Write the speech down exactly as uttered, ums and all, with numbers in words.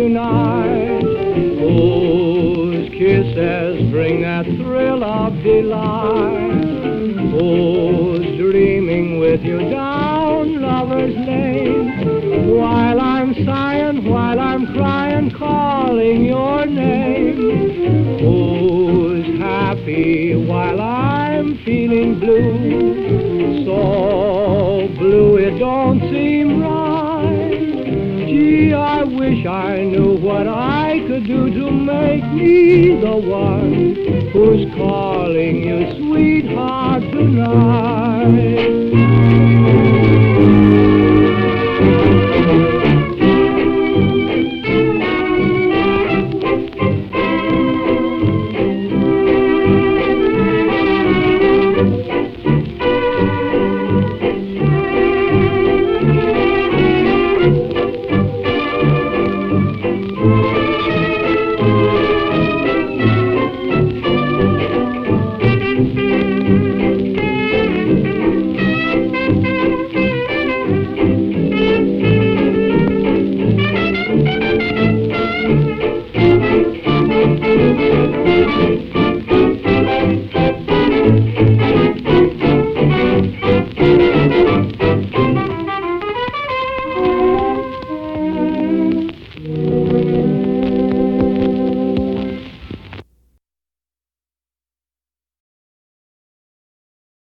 tonight. Whose kisses bring that thrill of delight. Who's dreaming with you down Lover's Lane, while I'm sighing, while I'm crying, calling your name. Who's happy while I'm feeling blue, so blue it don't seem right. Gee, I wish I knew what I could do to make me the one who's calling you sweetheart tonight.